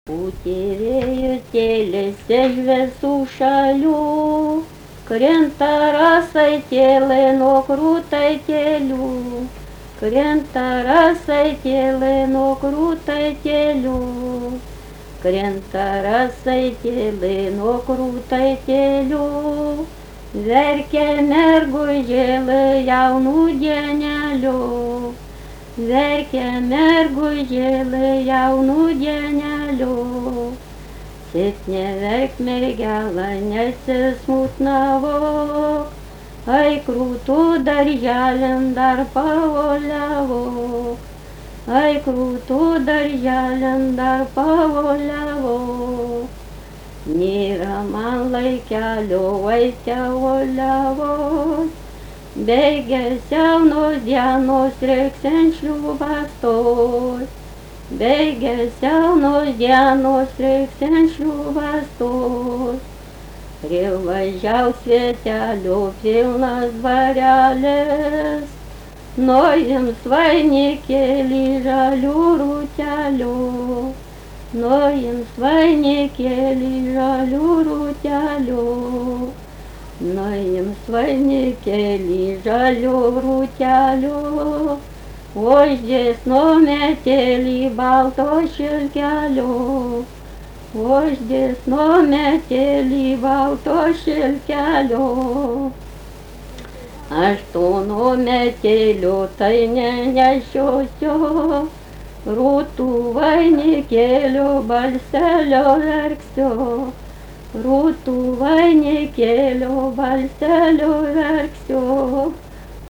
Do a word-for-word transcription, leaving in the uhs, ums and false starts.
Utėlėjo tėlėse žvesų šalių, krenta rasaitėlė nuo krūtaitėlių, krenta rasaitėlė nuo krūtaitėlių, krenta rasaitėlė nuo krūtaitėlių, verkia mergužėlė jaunų dienelių. Verkia mergužėlė jaunų dienelių, sit neverk mergelė, nesismutnavok, ai krūtų darželin dar pavoliavok, ai krūtų darželin dar pavoliavok, nėra man laikelio, ai tevoliavok. Bėgia seunos dienos reiksiant šliūbas stos, bėgia seunos dienos reiksiant šliūbas stos. Privažiaus svietelio pilnas dvarelis, nuims vainikėlį žalių rūtelių, nuims vainikėlį žalių rūtelių. Nuims vainikėlį žalių rūtelių, uždės numetėlį balto šilkelio, uždės numetėlį balto šilkelio. Aš to numetėlio tai nenešiosiu, rūtų vainikėlio balselio verksiu. Rūtų vainikėlio balselio verksiu.